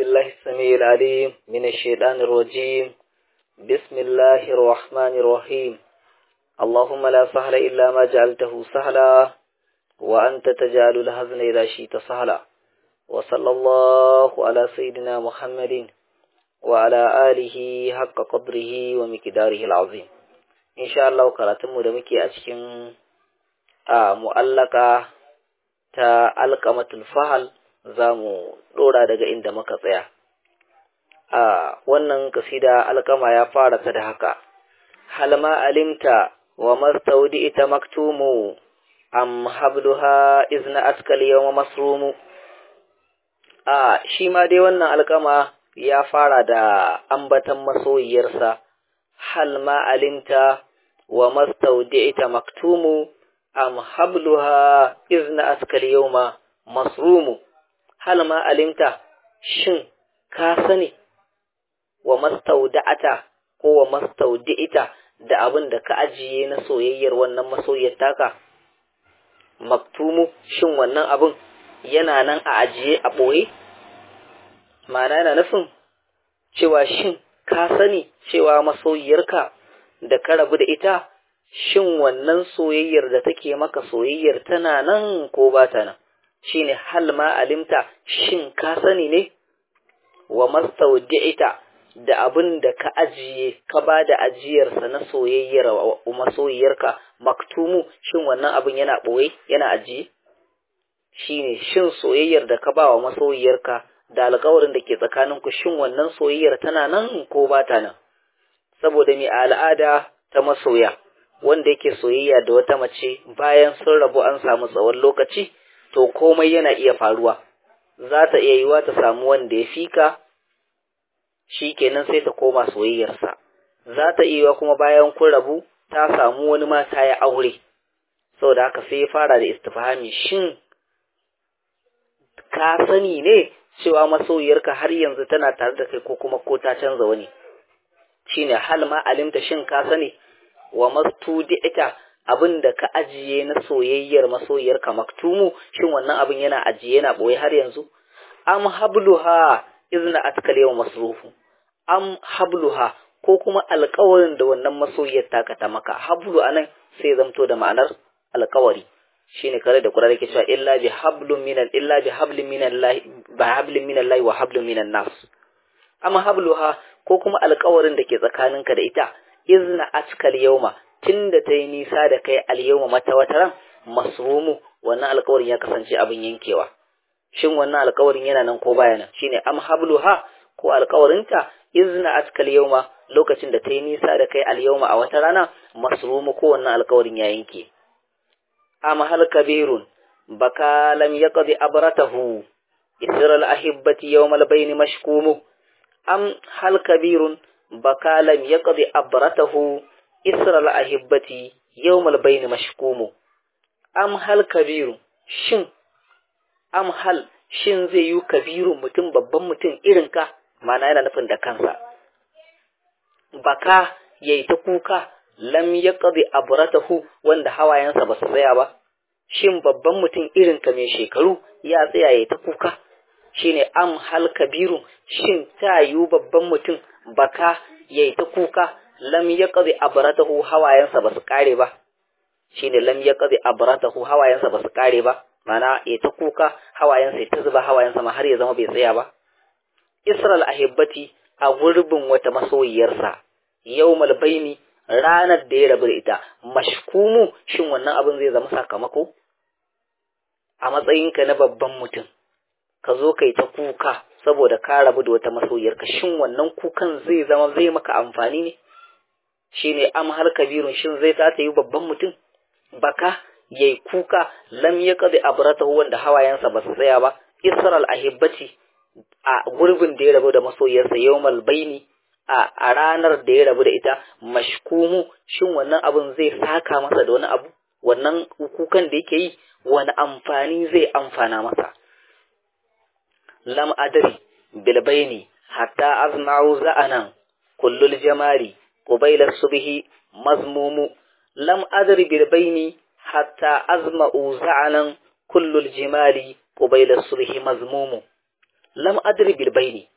بالله السميع العليم من الشيطان الرجيم. بسم الله الرحمن الرحيم. اللهم لا سهل إلا ما جعلته سهلا وأنت تجعل الحزن إذا شئت سهلا. وصلى الله على سيدنا محمد وعلى آله حق قدره ومقداره العظيم. إن شاء الله قرأتم دمكي أشكين مؤلقة ta alƙamatul fahal za mu ɗora daga inda muka tsaya. Wannan kasida alƙama ya fara ta da haka: halma alimta wa mastaudi ita maktumu am habluha izna askal yawma masrumu. Shi ma dai wannan alƙama ya fara da ambatan masoyiyarsa. halma alimta wa mastaudi ita maktumu am habluha izna askal yawma masrumu. hal ma alimta, shin ka sani, wa mastauda'ata ko wa mastaudi'ita da abin da ka ajiye na soyayyar wannan masoyiyar taka. Maktumu, shin wannan abin yana nan a ajiye a ɓoye? Ma'ana yana nufin cewa shin ka sani cewa masoyiyarka da ka rabu da ita, shin wannan soyayyar da take maka soyayyar tana nan ko ba ta nan? Shine hal ma alimta, shin ka sani ne? Wa mastaudi'ita da abin da ka ajiye, ka ba da ajiyarsa na soyayyar masoyiyarka. Maktumu, shin wannan abin yana ɓoye, yana ajiye? Shine shin soyayyar da ka ba wa masoyiyarka da alƙawarin da ke tsakaninku, shin wannan soyayyar tana nan ko ba ta nan? Saboda mai al'ada ta masoya, wanda yake soyayya da wata mace bayan sun rabu an samu tsawon lokaci, to komai yana iya faruwa. Za ta iya yiwa ta samu wanda ya fika, shi kenan sai ta koma soyayyarsa. Za ta iya yiwa kuma bayan kun rabu ta samu wani mata ya aure. Saboda haka sai ya fara da istifhami: shin ka sani ne cewa masoyiyarka har yanzu tana tare da kai ko kuma ko ta canza wani? Shine hal ma alimta, shin ka sani, wa mastudi'ita abin da ka ajiye na soyayyar masoyiyarka. Maktumu, shin wannan abin yana ajiye, yana boye har yanzu? Am habluha izna atkal yawm masrufu. Am habluha, ko kuma alƙawarin da wannan masoyiyar taka ta maka. Hablu anan sai zamto da ma'anar alƙawari. Shine kare da Qur'ani ke cewa illa bi hablin minallahi wa hablin minan nas. Am habluha, ko kuma alƙawarin da ke tsakaninka da ita. izna atkal yawma, tunda ta yi nisa da kai, al-yawma mata wataran, masrumu, wannan alƙawarin ya kasance abin yankewa. Shin wannan alƙawarin yana nan ko baya nan? Shine am habluha, ko alƙawarinta, izna atkal yawma, lokacin da ta yi nisa da kai, al-yawma a wata rana, masrumu, ko wannan alƙawarin ya yanke. Am hal kabirun baka lam yaqdi abratahu isra al-ahibbati yawmal bayni mashkumu. Am hal kabirun baka lam yaqdi abratahu isra al-ahibbati yawmal bayni mashkumu. Am hal kabiru, shin am hal, shin zai yi kabirun mutum, babban mutum irin ka, ma'ana yana nufin da kansa, baka yayi ta kuka, lam yaqdi abratahu, wanda hawayensa ba su tsaya ba. Shin babban mutum irin ka mai shekaru ya tsaya yayi ta kuka? Shine am hal kabiru, shin ta yi babban mutum baka yayi ta kuka, lam yaqdi abratahu, hawayensa ba su kare ba. Shine lam yaqdi abratahu, hawayensa ba su kare ba, mana yayi ta kuka, hawayensa ta zuba, hawayensa ma har ya zama bai tsaya ba. Isral ahibbati, a gurbin wata masoyiyarsa, yawmal baini, ranar da ya rabu da ita, mashkumu, shin wannan abin zai zama sakamako? A matsayinka na babban mutum, ka zo kai ta kuka saboda ka rabu da wata masoyiyarka, shin wannan kukan zai zama, zai maka amfani ne? Shine am har kabirun, shin zai ta yi babban mutum baka yayi kuka, lam yaqdi abratahu, wanda hawayensa ba su tsaya ba, isral ahibbati, a gurbin da ya rabu da masoyiyarsa, yawmal baini, a ranar da ya rabu da ita, mashkumu, shin wannan abin zai saka masa da wani abu? Wannan kukan da yake yi wani amfani zai amfana masa? Lam adri bil baini hatta azma'u za'anan kullul jamari qubayla subhi mazmumu. Lam adri bil baini hatta azma'u za'anan kullul jimali qubayla subhi mazmumu. Lam adri bil baini,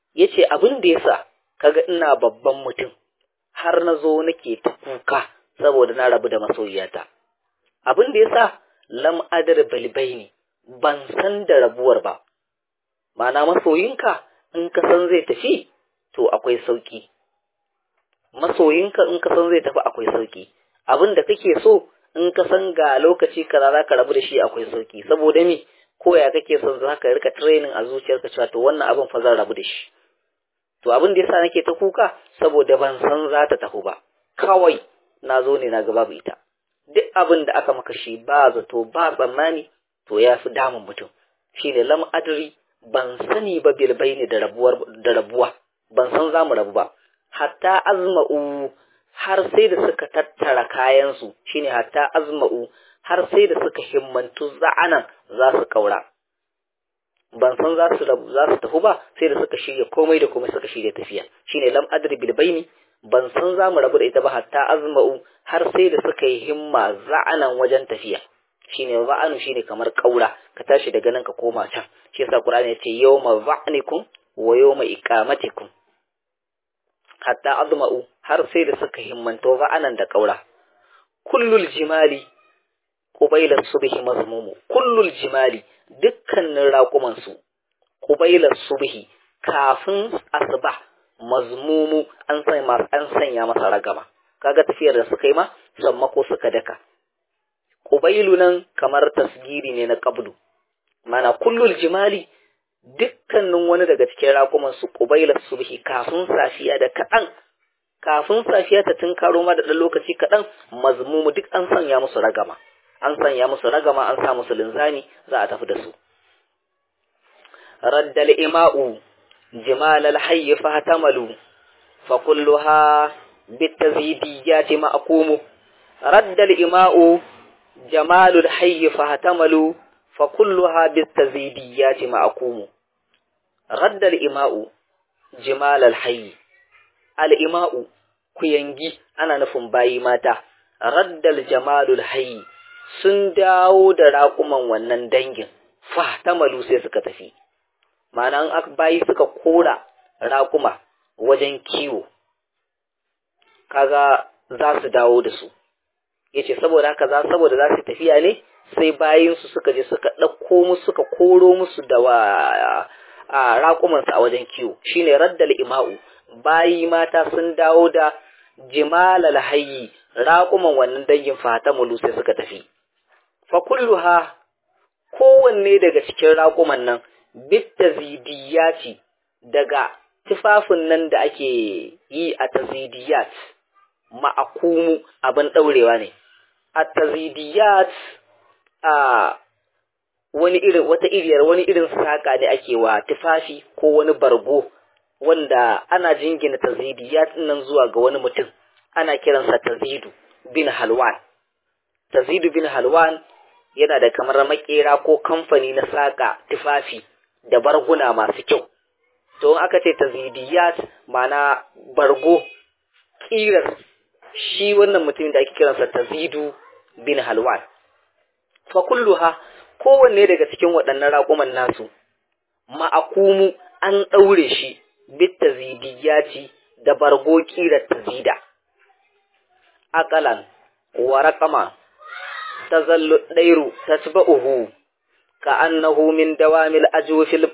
yace abin da yasa kaga ina babban mutum har na zo nake ta kuka saboda na rabu da masoyiyata. Abin da yasa lam adar balbaini, ban san da rabuwar ba. Ma'ana masoyinka in ka san zai tafi to akwai sauki. Masoyinka in ka san zai tafi akwai sauki. Abin da kake so in ka san ga lokaci kaza za ka rabu da shi akwai sauki. Saboda me, ko ya kake son za ka rika training a zuciyarka cewa to wannan abin fa zan rabu da shi. To abin da yasa nake ta kuka saboda ban san za ta tafi ba. Kawai na zo ne na ga babu ita. Duk abin da aka maka shi ba zato ba tsammani to ya fi damun mutum. Shine lam adri, ban sani ba bilbaini da rabuwa, ban san za mu rabu ba. Hatta azma'u, har sai da suka tattara kayansu, shine hatta azma'u, har sai da suka himmantu za'anan za su kaura. Ban san za su tafi ba sai da suka shirya komai da komai suka shirya tafiya. Shine lam adri bilbaini, ban san za mu rabu da ita ba hatta azma'u, har sai da suka yi himma za'anan wajen tafiya. Shine za'anu shine kamar kaura, ka tashi daga nan ka koma can. Shi yasa Qur'ani yace yawma za'nikum wa yawma iqamatikum. Hatta azma'u, har sai da suka himmanto za'anan da kaura. Kullul jimali qubayla subhi mazmumu. Kullul jimali, dukkanin raƙuman su qubayla subhi, kafin asuba, mazmumu, an sanya masa ragama. Kaga tafiyar da suka yi ma sammako suka daka. Qubailu nan kamar tasgiri ne na qablu. Mana kullul jimali, dukkanin wani daga cikin raƙuman su qubayla subhi, kafin safiya da kaɗan, kafin safiya ta tunkaro ma da ɗan lokaci kaɗan, mazmumu duk an sanya musu ragama. An sanya musu ragama, an sa musu linzami, za a tafi da su. Raddal ima'u jimalal hayy fahtamalu fa kulluha bitazidiyati ma'qumu. Raddal ima'u jamalul hayy fahtamalu fa kulluha bitazidiyati ma'qumu. Raddal ima'u jimalal hayy, al ima'u kuyangi, ana nufin bayi mata. Raddal jamalul hayy, sun dawo da raƙuman wannan dangin, fahtamalu sai suka tafi. Ma'ana an bayi suka kora raƙuma wajen kiwo, kaga za su dawo da su. Yace saboda haka saboda za su tafiya ne, sai bayinsu suka je suka ɗauko musu, suka koro musu da raƙumansu a wajen kiwo. Shine raddal ima'u, bayi mata sun dawo da jimalal hayyi, raƙuman wannan dangin fahtamalu sai suka tafi. Fa kulluha, kowanne daga cikin raƙuman nan, bitazidiyati, daga tufafin nan da ake yi a tazidiyat, ma'akumu, abin ɗaurewa ne. A tazidiyat wani irin saƙa ne ake wa tufafi ko wani bargo, wanda ana jingina tazidiyat nan zuwa ga wani mutum, ana kiransa Tazidu bin Halwan. Tazidu bin Halwan yana da kamar makera ko kamfani na saƙa tufafi da barguna masu kyau. To in aka ce tazidiyat, mana bargo, kirar shi wannan mutumin da ake kiransa Tazidu bin Halwan. Fa kulluha, kowanne daga cikin waɗannan raƙuman nasu, ma'akumu, an ɗaure shi bit tazidiyati, da bargo kirar tazida. Aqalan wa raqama tazallu dairu tatba'uhu ka'annahu min dawamil ajwfi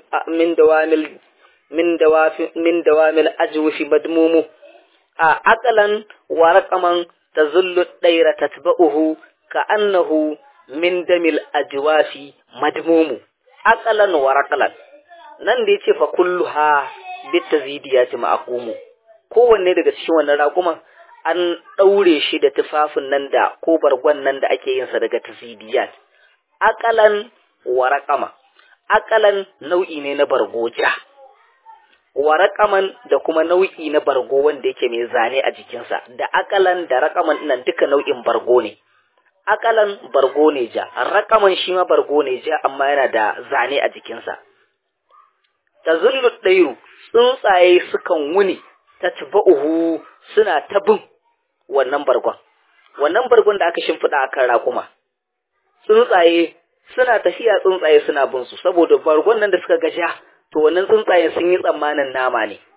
min dawamil ajwfi madmumu. Aqalan wa raqaman tazallu daira tatba'uhu ka'annahu min damil ajwafi madmumu. Aqalan wa raqalan, nan da yace fa kulluha bitazidiyati ma'qumu, kowanne daga cikin wannan raƙuman an ɗaure shi da tufafin nan da ko bargon nan da ake yin sa daga tazidiyat. Aqalan wa raqama, aqalan nau'i ne na bargo ja, wa raqaman da kuma nau'i na bargo wanda yake mai zane a jikinsa. Da aqalan da raqaman nan duka nau'in bargo ne. Aqalan bargo ne ja, raqaman shi ma bargo ne ja amma yana da zane a jikinsa. Tazullu dairu, tsuntsaye sukan wuni, tatba'uhu, suna ta bin wannan bargon. Wannan bargon da aka shimfiɗa akan raƙuma, tsuntsaye suna tafiya, tsuntsaye suna bin su, saboda bargon nan da suka gaja to wannan tsuntsayen sun yi tsammanin nama ne.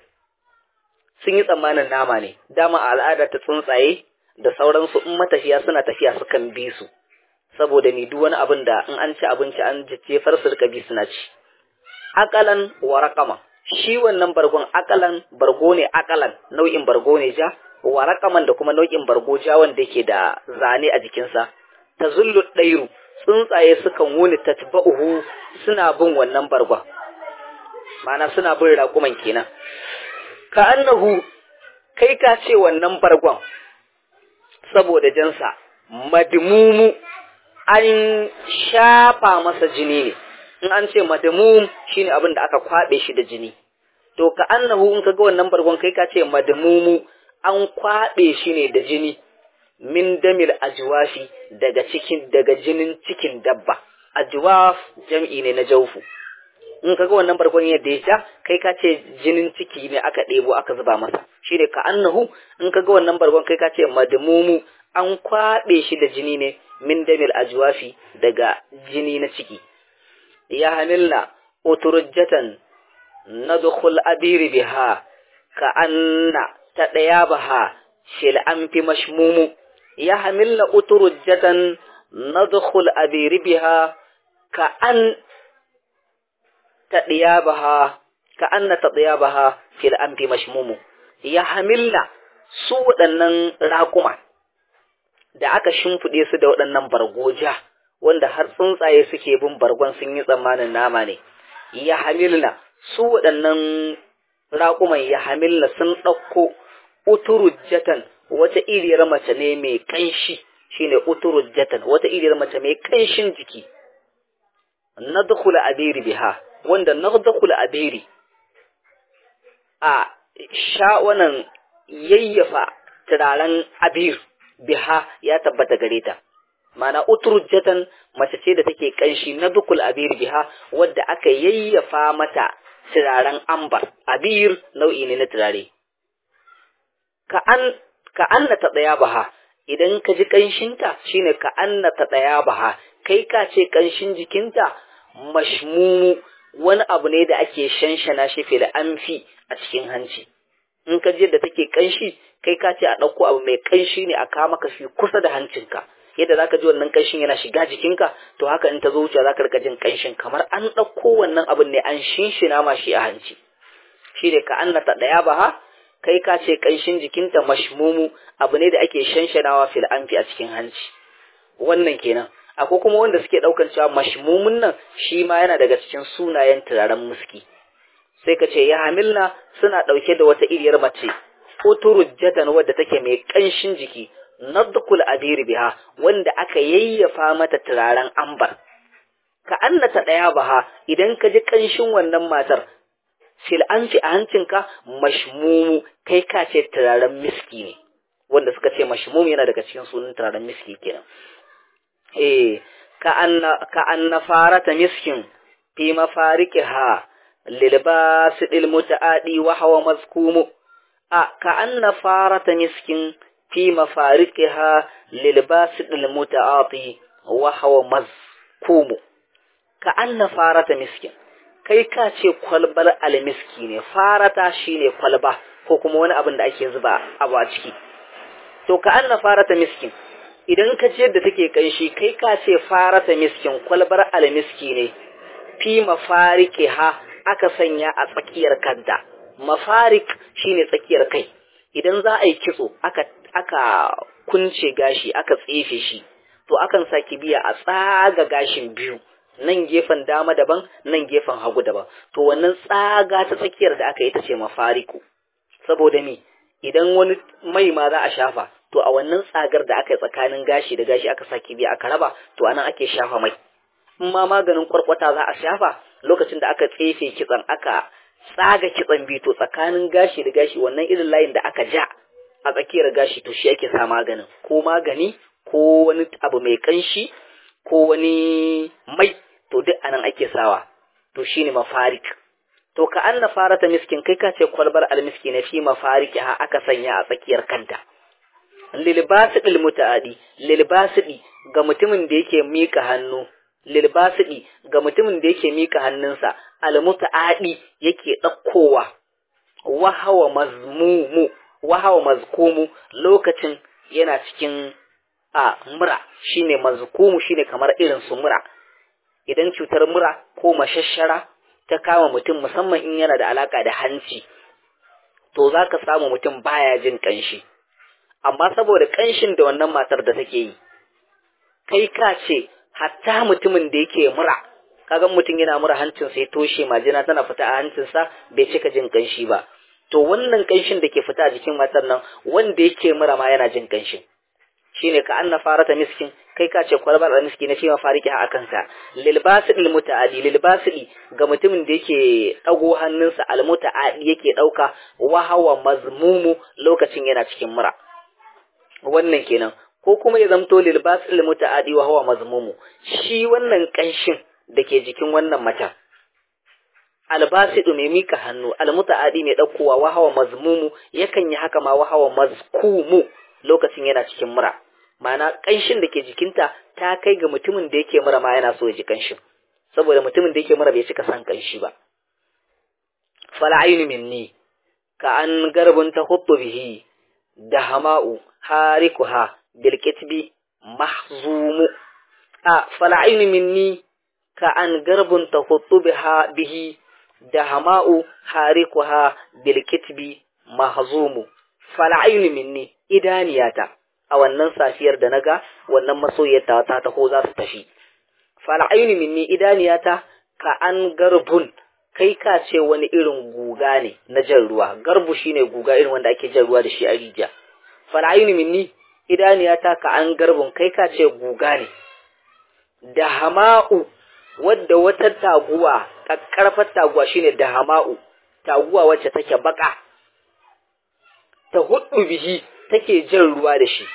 Dama a al'ada ta tsuntsaye da sauransu in matafiya suna tafiya sukan bi su, saboda ni duk wani abin da in an ci abinci an jefar su rika bi suna ci. Akalan wa raqama, shi wannan bargon akalan bargo ne, akalan nau'in bargo ne ja, wa raqaman da kuma nau'in bargo ja wanda yake da zane a jikinsa. Tazullu dairu, tsuntsaye sukan wuni tatba'uhu suna bin wannan bargon, ma'ana suna bin raƙuman kenan. Ka annahu, kai ka ce wannan bargon saboda jansa madmumu an shafa masa jini ne. In an ce madmum shine abin da aka kwabe shi da jini, to ka annahu in kaga wannan bargon kai ka ce madmumu an kwabe shi ne da jini, min damil ajwafi daga jinin cikin dabba. Ajwaf jam'i ne na jawfu. In kaga wannan bargon yadda ya ja kai ka ce jinin ciki ne aka ɗebo aka zuba masa, shine ka annahu in kaga wannan bargon kai ka ce madmumu an kwabe shi da jini ne, min damil ajwafi daga jini na ciki. Ya hamilna uturjatan nadkhul abiri biha ka anna tadayabaha shil anfi mashmumu. Ya hamilna uturjatan nadkhul abiri biha ka an tadayabaha ka anna tadayabaha shil anfi mashmumu. Ya hamilna su waɗannan raƙuma da aka shimfiɗe su da waɗannan bargoja wanda har tsuntsaye suke bin bargon sun yi tsammanin nama ne. Ya hamilna su waɗannan raƙuman, ya hamilna sun ɗauko uturujjatan wata iriyar mace ne mai ƙanshi, shine uturujjatan wata iriyar mace mai ƙanshin jiki. Nadkhul abiri biha, wanda nadkhul abiri a wannan yayyafa turaren abir biha ya tabbata gare ta. Mana uturjatan mace ce da take kanshi, na dukul abir biha wadda aka yayyafa mata turaren ambar. Abir nau'i ne na turare. Ka anna ta tsaya baha, idan ka ji kanshinta shine ka anna ta tsaya baha, kai ka ce kanshin jikinta mashmumu wani abu ne da ake shanshana shi fil amfi a cikin hanci. In ka ji yadda take kanshi kai ka ce a ɗauko abu mai kanshi ne a kama ka shi kusa da hancinka, yadda zaka ji wannan kanshin yana shiga jikinka, to haka in ta zo wuce zaka rika jin kanshin kamar an ɗauko wannan abin ne an shinshina ma shi a hanci. Shi ne ka annata ɗaya baha, kai ka ce kanshin jikinta mashmumu abu ne da ake shanshanawa fil anfi a cikin hanci. Wannan kenan. Akwai kuma wanda suke ɗaukan cewa mashmumun nan shi ma yana daga cikin sunayen turaren muski. Sai ka ce ya hamilna suna ɗauke da wata iriyar mace uturujjatan wadda take mai ƙanshin jiki, nadkul abiri biha wanda aka yayyafa mata turaren ambar. Ka annata ɗaya baha, idan ka ji ƙanshin wannan matar fil anfi a hancinka mashmumu kai ka ce turaren miski ne, wanda suka ce mashmum yana daga cikin sunan turaren miski kenan. Ka anna farata miskin fi mafariqiha lilbasidil mutaadi wa hawa mazkumu. Ka anna farata miskin fi mafariqiha lilbasidil mutaadi wa hawa mazkumu. Ka anna farata miskin, kai ka ce kwalbar almiski ne. Farata shine kwalba ko kuma wani abin da ake zuba abu a ciki. To ka anna farata miskin, idan ka ce yadda take kanshi kai ka ce farata miskin kwalbar almiski ne. Fi mafariqiha aka sanya a tsakiyar kanta. Mafarik shine tsakiyar kai. Idan za a yi kitso aka kunce gashi aka tsefe shi, to akan sa kibiya a tsaga gashin biyu, nan gefen dama daban nan gefen hagu daban. To wannan tsaga ta tsakiyar da aka yi ta ce mafariku. Saboda me, idan wani mai ma za a shafa, to a wannan tsagar da aka yi tsakanin gashi da gashi aka sa kibiya aka raba, to anan ake shafa mai. In ma maganin kwarkwata za a shafa, lokacin da aka tsefe kitsan aka tsaga kitsan biyu, to tsakanin gashi da gashi wannan irin layin da aka ja a tsakiyar gashi, to shi ake sa maganin, ko magani ko wani abu mai kanshi ko wani mai, to duk anan ake sawa. To shine mafarik. To ka anna farata miskin, kai ka ce kwalbar almiski ne fi mafariqiha aka sanya a tsakiyar kanta. Lilbasidil mutaadi, lilbasidi ga mutumin da yake mika hannu, lilbasidi ga mutumin da yake mika hannunsa almutaadi yake ɗaukowa wahawa mazkumu lokacin yana cikin mura, shine mazkumu shine kamar irin su mura. Idan cutar mura ko mashashara ta kama mutum musamman in yana da alaka da hanci, to zaka samu mutum baya jin kanshi, amma saboda kanshin da wannan matar da take yi, kai ka ce hatta mutumin da yake mura, kaga mutum yana mura hancin sai toshe, majina tana fita a hancinsa bai cika jin kanshi ba, to wannan kanshin da ke fita a jikin matar nan wanda yake mura ma yana jin kanshin. Shine ka anna farata miskin, kai ka ce kwalbar da miski na shi mafariki a kansa. Lilbasil mutaadi, lilbasili ga mutumin da yake dago hannunsa, almutaadi yake dauka wahawa mazmumu lokacin yana cikin mura. Wannan kenan. Ko kuma ya zamto lilbasil mutaadi wahawa mazmumu, shi wannan kanshin da ke jikin wannan mata, albasidu mai mika hannu, almutaadi mai daukowa wahawa mazmumu, yakan yi haka ma wahawa mazkumu lokacin yana cikin mura. Ma'ana kanshin da ke jikinta ta kai ga mutumin da yake mura ma yana so ya ji kanshin, saboda mutumin da yake mura bai cika san kanshi ba. Fal aynu minni ka an garbun tahuttu bihi dahama'u harikuha bil kitbi mahzumu. Fal aynu minni ka an garbun tahuttu bihi dahama'u harikuha bil kitbi mahzumu. Fal aynu minni, idaniyata a wannan safiyar da naga wannan masoyiyarta ta taho za su tafi. Fal aynu minni, idaniyata ka an garbun, kai ka ce wani irin guga ne na jan ruwa. Garbu shine guga irin wanda ake jan ruwa da shi a rijiya. Fal aynu minni, idaniyata ka an garbun, kai ka ce guga ne. Dahama'u, wadda wata taguwa, kakkarfar taguwa shine dahama'u, taguwa wacce take baka, ta hudu bihi take jan ruwa da shi.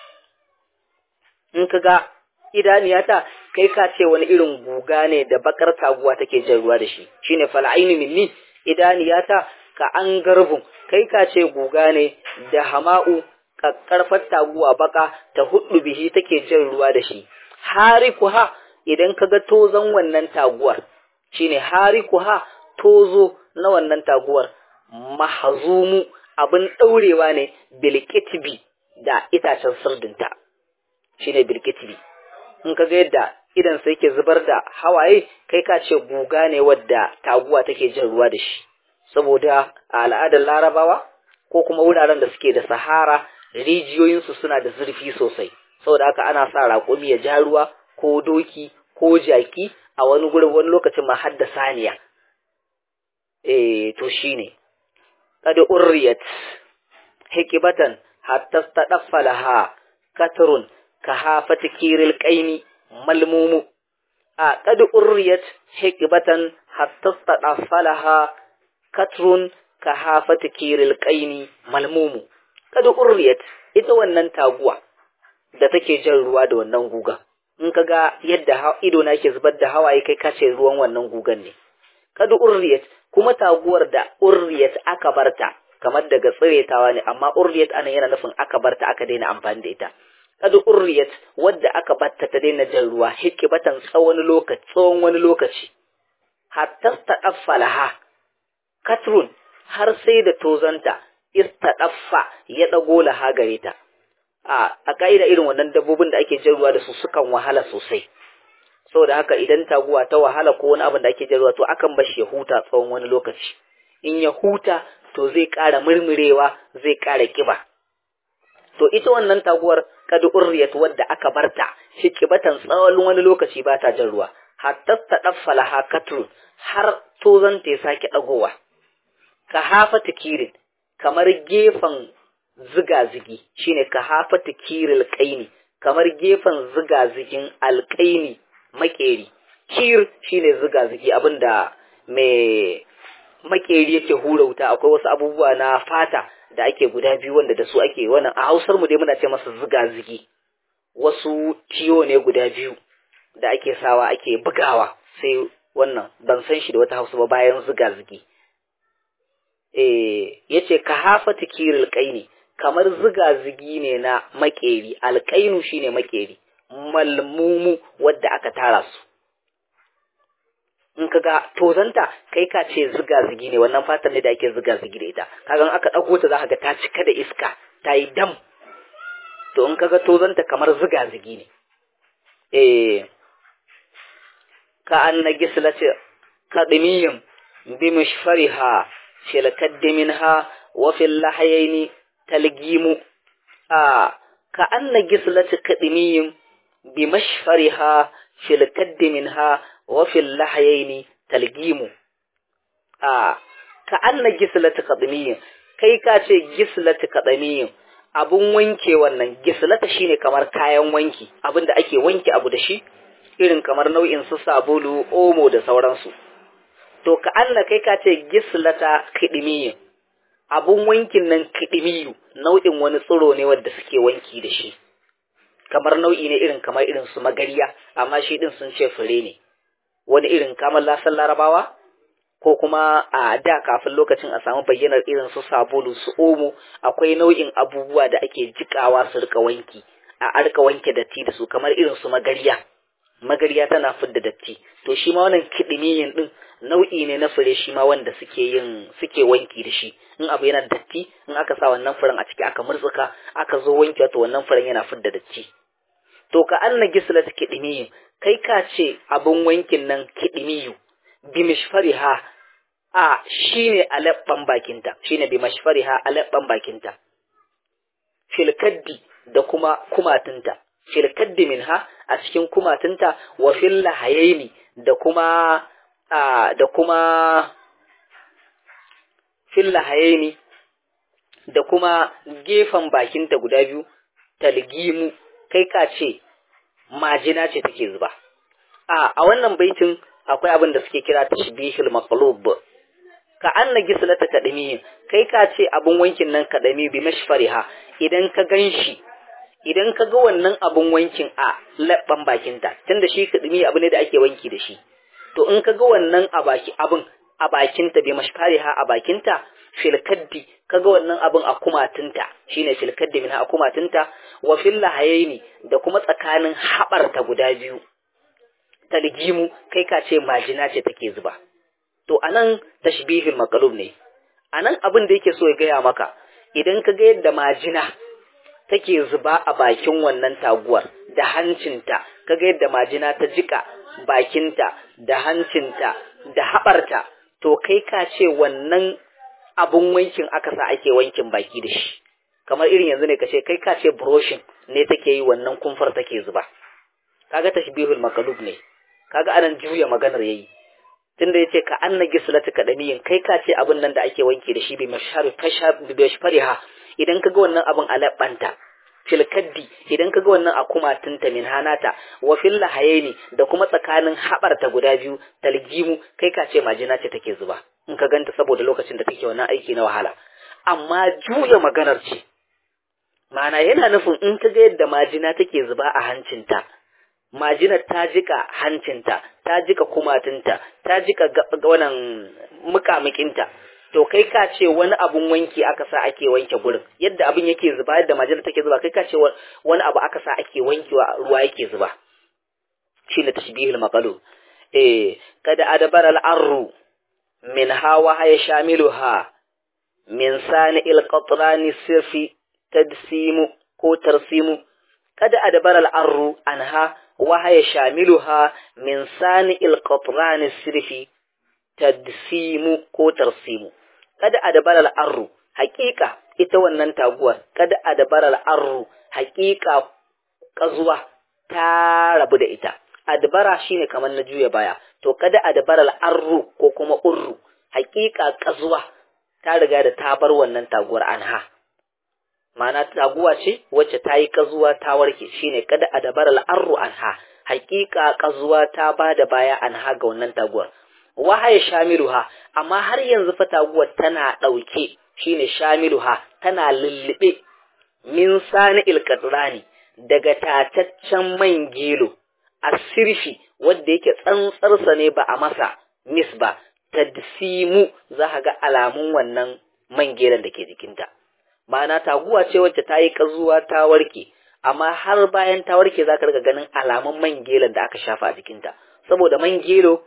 In kaga idaniyata kai ka ce wani irin guga ne da bakar taguwa take jan ruwa da shi. Shine fal aynu minni, idaniyata ka an garbun, kai ka ce guga ne da hama'u, kakkarfar taguwa baka, ta hudu bihi take jan ruwa da shi. Harikuha, idan kaga tozon wannan taguwar, shine harikuha, tozo na wannan taguwar, mahzumu, abin daurewa ne bilkitbi, da itacen sirdinta, shine bilkitbi. In kaga yadda idan sai ke zubar da hawaye, kai ka ce guga ne wadda taguwa take jan ruwa da shi. Saboda a al'adar Larabawa ko kuma wuraren da suke da Sahara, rijiyoyinsu suna da zurfi sosai, saboda haka ana sa raƙumi ya ja ruwa ko doki ko jaki, a wani gurin wani lokacin ma har da saniya. To shine qad urriyat hikbatan hatta tadaffalaha katrun kahafati kiril qaini malmumu. Qad urriyat hikbatan hatta tadaffalaha katrun kahafati kiril qaini malmumu. Qad urriyat, ita wannan taguwa da take jan ruwa da wannan guga, in kaga yadda ido na ke zubar da hawaye, kai kace ruwan wannan gugan ne. Qad urriyat, kuma taguwar da urriyat aka barta, kamar daga tsiretawa ne, amma urriyat ana yana nufin aka barta, aka daina amfani da ita. Qad urriyat, wadda aka barta ta daina jan ruwa, hikbatan tsawon wani lokaci, hatta tadaffalaha katrun, har sai da tozanta istadaffa ya dago laha gare ta. A ka'ida irin wannan dabbobin da ake jan ruwa da su sukan wahala sosai, saboda haka idan taguwa ta wahala ko wani abin da ake jan ruwa, to akan bar shi ya huta tsawon wani lokaci. In ya huta, to zai ƙara murmurewa, zai ƙara ƙiba. To ita wannan taguwar kad urriyat, wadda aka barta hikbatan tsawon wani lokaci ba ta jan ruwa, hatta tadaffala hakatrun, har tozan ta sake dagowa. Ka hafa tikirin, kamar gefen zigazigi, shine ka hafa tikiril qaini, kamar gefen zigazigin alqaini makeri. Kir shine zigazigi, abinda mai makeri yake hura wuta. Akwai wasu abubuwa na fata da ake guda biyu wanda da su ake wannan, a Hausar mu dai muna ce masa zigazigi. Wasu tiyo ne guda biyu da ake sawa ake bugawa, sai wannan ban san shi da wata Hausa ba bayan zigazigi. Yace ka hafa tikiril qaini, kamar zigazigi ne na makeri. Alqainu shine makeri, malmumu wadda aka tara su. in kaga tozanta kai ka ce ziga-zigi ne, wannan fatar ne da ake ziga-zigi da ita, kaga aka ɗago ta za ka ga ta cika da iska ta yi dam, to in kaga tozanta kamar ziga-zigi ne. Ka an na gislace kadimiyin bi mishfariha fil kaddi minha wa fil lahayaini talgimu. Ka an na gislace kadimiyin bi mishfariha fil kaddi minha wa fil lahayaini talgimu. Ka an na gislace kadimiyin, kai ka ce gislace kadimiyin abun wanke wannan. Gislata shine kamar kayan wanki, abin da ake wanke abu da shi, irin kamar nau'in su sabulu, omo da sauransu. To ka Allah kai ka ce gislata kidimiyin, abun wankin nan kidimiyu nau'in wani tsiro ne wanda suke wanki da shi, kamar nau'i ne irin kamar irin su magariya, amma shi din sun ce fure ne, wani irin kamar lasan larabawa, ko kuma a da kafin lokacin a samu bayyanar irin su sabulu su omo, akwai nau'in abubuwa da ake jikawa su rika wanki, a rika wanke datti da su, kamar irin su magariya. Magariya tana fidda datti, to shi ma wannan kidimiyin din nau'i ne na fure shi ma wanda suke wanki da shi. In abu yana datti, in aka sa wannan furen a ciki aka murtsuka aka zo wanke, to wannan furen yana fidda datti. To ka anna gislat kidimiyin, kai ka ce abun wankin nan kidimiyu bi mishfariha, shine a labban bakinta, shine bi mashfariha a labban bakinta, fil kaddi da kuma kumatunta, fil kaddi minha a cikin kumatunta, wa fil lahayaini da kuma fil lahayaini da kuma gefen bakinta guda biyu, talgimu, kai ka ce majina ce take zuba. A wannan baitin akwai abin da suke kira tashbihul maqlub. Ka anna gislata kadimi, kai ka ce abun wankin nan kadami bi mashfariha, idan ka ganshi, idan ka ga wannan abun wankin a labban bakinta, tunda shi kadimi abu ne da ake wanki da shi, to in ka ga wannan abun a bakinta bi mashfariha a bakinta, fil kaddi kaga wannan abun a kumatunta, shine fil kaddi min a kumatunta, wa fil lahayaini da kuma tsakanin haɓarta guda biyu, talgimu, kai ka ce majina ce take zuba. To anan tashbihul maqlub ne. Anan abin da yake so ya gaya maka, idan ka ga yadda majina take zuba a bakin wannan taguwar da hancinta, kaga yadda majina ta jika bakinta da hancinta da haɓarta, to kai ka ce wannan abun wankin aka sa ake wankin baki da shi. Kamar irin yanzu ne ka ce kai ka ce brushing ne take yi, wannan kumfar take zuba. Kaga tashbihul maqlub ne. Kaga anan juya maganar yayi, tunda yace ka anna gislatu kadamiyin, kai ka ce abin nan da ake wanki da shi bi mashfariha, idan kaga wannan abin a labbanta, fil kaddi idan kaga wannan a kumatunta min hanata, wa fil lahayaini da kuma tsakanin habarta guda biyu, talgimu, kai ka ce majina ce take zuba in ka ganta, saboda lokacin da take wannan aiki na wahala. Amma juya maganar ce, ma'ana yana nufin in kaga yadda majina take zuba a hancinta, majinar ta jika hancinta, ta jika kumatunta, ta jika wannan mukamukinta, to kai ka ce wani abun wanki aka sa ake wanke gurin, yadda abin yake zuba, yadda majinar take zuba, kai ka ce wani abu aka sa ake wankewa, ruwa yake zuba. Shine tashbihul maqlub. Kada adabara al-arru min hawa hay shamiluha min sani'il qatrani sirfi tadsimu ko tarsimu. Kada adabara al-arru anha وهي شاملها من صانع القطران السرفي تدسيم ko tarsimu. Kada adabara al-arru, haƙiƙa ita wannan taguwar, kada adabara al-arru, haƙiƙa kazuwa ta rabu da ita. Adbara shine kamar na juya baya, to kada adabara al-arru ko kuma urru, haƙiƙa kazuwa ta riga da ta bar wannan taguwar anha. Ma'ana taguwa ce wacce ta yi kazuwa ta warke, shine kada adabar al'arru anha, haƙiƙa kazuwa ta ba da baya anha ga wannan taguwar. Wahaya shamiluha, amma har yanzu fa taguwar tana ɗauke, shine shamiluha, tana lullube min sani'il qatrani, daga tataccen man gelo, asirfi wanda yake tsantsarsa ne ba a masa misba, tadsimu, za ka ga alamun wannan man gelon da ke jikinta. Ma'ana taguwa ce wacce ta yi kazuwa ta warke, amma har bayan ta warke za ka riga ganin alamun man gelon da aka shafa a jikinta, saboda man gelo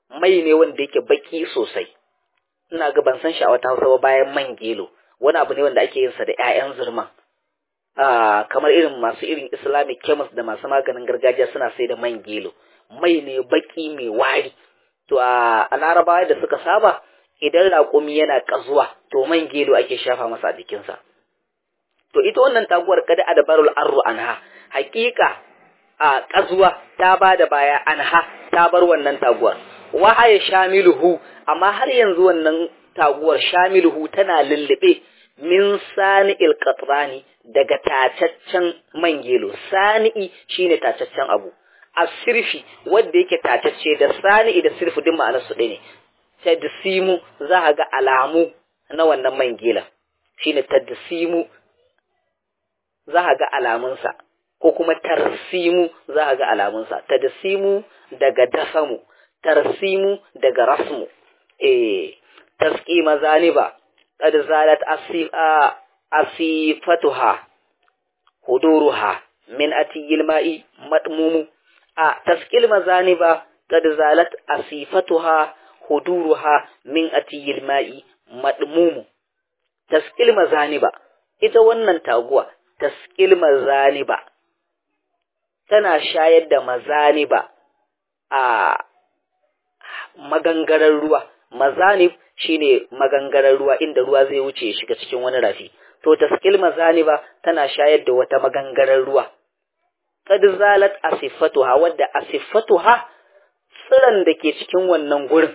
mai ne wanda yake baki sosai. Ina ga ban san shi a wata Hausa ba bayan man gelo. Wani abu ne wanda ake yin sa da ƴaƴan zurman. Kamar irin masu irin Islamic chemist da masu maganin gargajiya suna sai da man gelo. Mai ne baki mai wari. To a Larabawa da suka saba idan raƙumi yana ƙazuwa to man gelo ake shafa masa a jikinsa. To ita wannan taguwar kada adabarul arru anha, haƙiƙa a ƙazuwa ta bada baya anha ta bar wannan taguwar. Wahaya shamiluhu, amma har yanzu wannan taguwar shamiluhu tana lullube min sani'il qatrani daga tacaccen man gelo. Sani'i shine tacaccen abu. Asirfi wanda yake tacacce da sani'i da sirfi din ma'anar su ɗaya ne. Tadsimu za ka ga alamu na wannan man gela shine tadsimu, za ka ga alamunsa, ko kuma tarsimu za ka ga alamunsa. Tadsimu daga dasamu, tarsimu daga rasmu. Tasqi mazaniba qad zalat asifatuha huduruha min atiyil ma'i matmumu. Tasqil mazaniba qad zalat asifatuha huduruha min atiyil ma'i madmumu. Tasqil mazaniba, ita wannan taguwa tasqil mazaniba tana shayar da mazaniba a magangarar ruwa. Mazanib shine magangarar ruwa inda ruwa zai wuce ya shiga cikin wani rafi. To tasqil mazaniba tana shayar da wata magangarar ruwa. Qad zalat asifatuha, wadda asifatuha tsiran da ke cikin wannan gurin.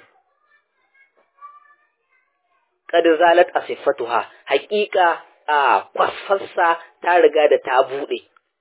Qad zalat asifatuha, haƙiƙa kwasfarsa ta riga da ta buɗe.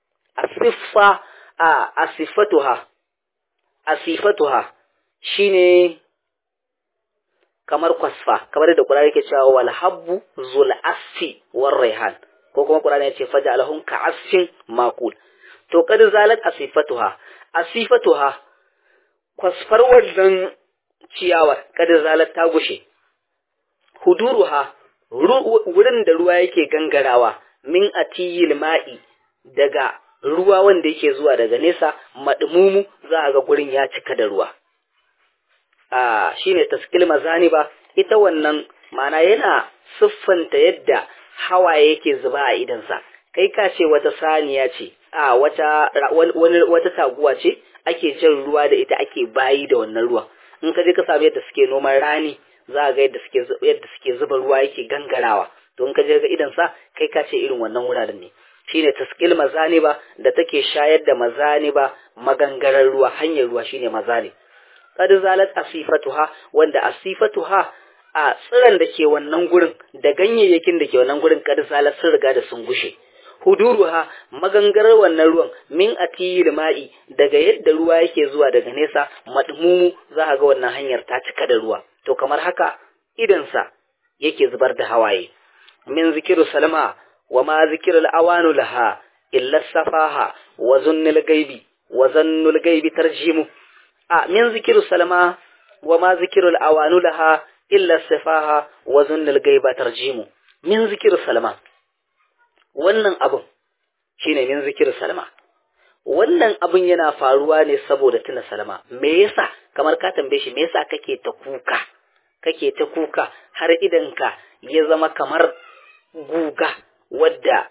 Asifatuha shine kamar kwasfa, kamar da Qur'ani yake cewa wal habbu zul asfi war raihan, ko kuma Qur'ani yace faj'alhum ka'asfin maqul. To qad zalat asifatuha kwasfar wannan ciyawar qad zalat ta gushe. Huduruha wurin da ruwa yake gangarawa min atiyil ma'i daga ruwa wanda yake zuwa daga nesa madmumu, za a ga gurin ya cika da ruwa. Shine tasqil mazaniba. Ita wannan mana yana siffanta yadda hawaye yake zuba a idansa. Kai ka ce wata saniya ce, wata taguwa ce ake jan ruwa da ita, ake bayi da wannan ruwa. In ka je ka samu yadda suke noman rani, za a ga yadda suke zuba ruwa yake gangarawa. To in ka je ga idansa kai ka ce irin wannan wuraren ne. Shine tasqil mazaniba, da take shayar da mazaniba magangarar ruwa, hanyar ruwa shine mazanib. Qad zalat asifatuha, wanda asifatuha a tsiran da ke wannan gurin da ganyayyakin da ke wannan gurin qad zalat sun riga da sun gushe. Huduruha magangarar wannan ruwan min atiyil ma'i, daga yadda ruwa yake zuwa daga nesa madmumu, za ka ga wannan hanyar ta cika da ruwa. To kamar haka idansa yake zubar da hawaye. Min zikiru salma wa ma zikirul awanu laha illa safaha wa zannul gaibi tarjimu. Min zikiru salma wa ma zikirul awanu laha illa safaha wa zannul gaiba tarjimu. Min zikiru salma, wannan abun shine min zikiru salma. Wannan abun yana faruwa ne saboda tuna Salma. Me yasa? Kamar ka tambaye shi me yasa kake ta kuka har idanka ya zama kamar guga wadda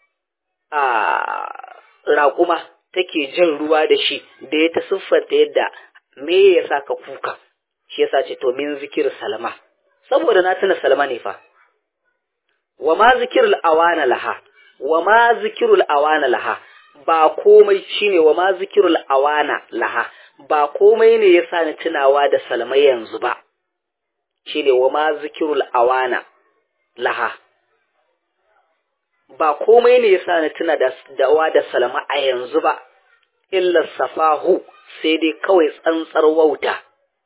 raƙuma take jin ruwa da shi, da ya ta siffanta yadda me yasa ka kuka. Shi yasa ce to min zikir Salma, saboda na tuna Salma ne fa. Wa ma zikirul awana laha, ba komai shine wa ma zikirul awana laha, ba komai ne yasa ni tunawa da Salma yanzu ba. Shine wa ma zikirul awana laha, ba komai ne yasa ni tuna da Salma a yanzu ba, illa safahu, sai dai kawai tsantsar wauta,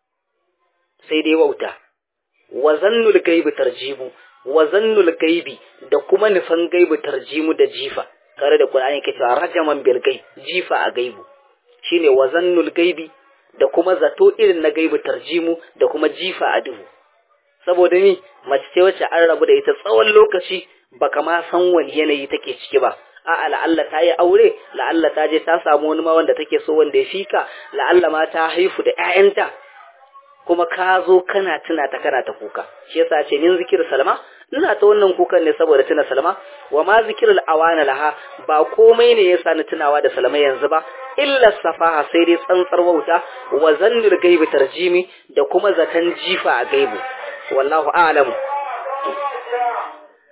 wa zannul gaibi tarjimu, wa zannul gaibi da kuma nufan gaibi tarjimu da jifa, kare da Qur'ani ke cewa rajaman bil gaib, jifa a gaibu. Shine wa zannul gaibi da kuma zato irin na gaibi tarjimu da kuma jifa a duhu. Saboda ni mace ce wacce an rabu da ita tsawon lokaci, baka ma san wani yanayi take ciki ba. La'alla ta yi aure, la'alla ta je ta samu wani ma wanda take so wanda ya fika, la'alla ma ta haifu da ƴaƴanta, kuma ka zo kana tuna ta kana ta kuka shi yasa ce min zikir salma ina ta wannan kukan ne saboda tuna salma wa ma zikirul awana laha ba komai ne yasa ni tunawa da salma yanzu ba illa safaha sai dai tsantsar wauta wa zannil gaibi tarjimi da kuma zatan jifa a gaibu wallahu a'lamu